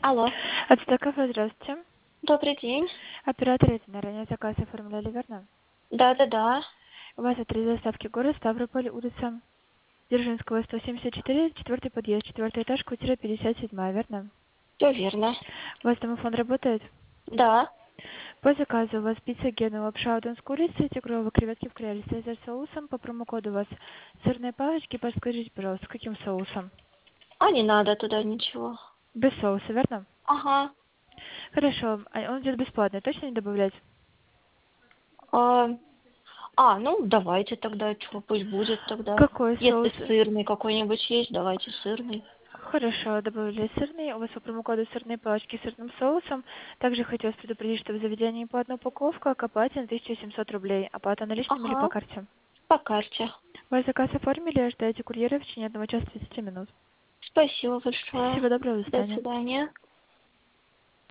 Алло, Отстакова, здравствуйте. добрый день. Оператор Этина, ранее заказ оформляли, верно? Да-да-да. У вас адрес доставки город Ставрополь, улица Дзержинского, 174, четвертый подъезд, четвертый этаж, квартира 57, верно? Все верно. У вас домофон работает? Да. По заказу у вас пицца Гена, лапша удон с курицей, тигровые креветки в креле, цезарь с соусом, по промокоду у вас сырные палочки, подскажите, пожалуйста, с каким соусом? А не надо туда ничего. Без соуса, верно? Ага. Хорошо, а он идет бесплатно, точно не добавлять? А, ну давайте тогда, что, пусть будет тогда. Какой Если соус? сырный какой-нибудь есть, давайте сырный. Хорошо, добавили сырный. У вас по промокоду сырные палочки с сырным соусом. Также хотелось предупредить, что в заведении по одной упаковка, оплате на 1700 рублей. Оплата наличными или по Ага. карте? По карте. Ваш заказ оформили, ожидаете курьера в течение 1 часа 30 минут. Спасибо большое. Всего доброго, до До свидания. свидания.